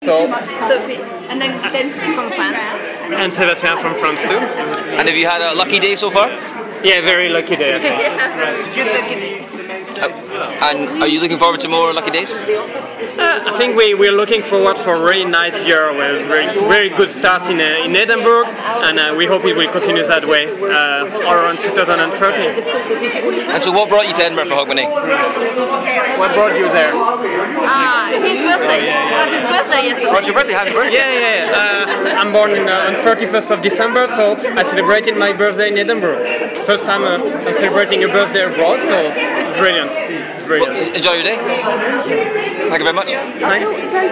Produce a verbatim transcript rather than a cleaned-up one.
So, Sophie, and then then from France. and Sébastien from France too. And have you had a lucky day so far? Yeah, very lucky day. I think. Good lucky day. Uh, and are you looking forward to more lucky days? Uh, I think we we're looking forward for a really nice year with very very good start in uh, in Edinburgh, and uh, we hope it will continue that way uh, all around two thousand thirteen. And so, what brought you to Edinburgh for Hogmanay? What brought you there? Ah, his birthday. It was his birthday yesterday. Oh, it's your birthday. Happy birthday! Yeah, yeah. yeah. Uh, I'm born in, uh, on thirty-first of December, so I celebrated my birthday in Edinburgh. First time uh, I'm celebrating a birthday abroad, so it's brilliant. Brilliant. Enjoy your day. Thank you very much. Nice.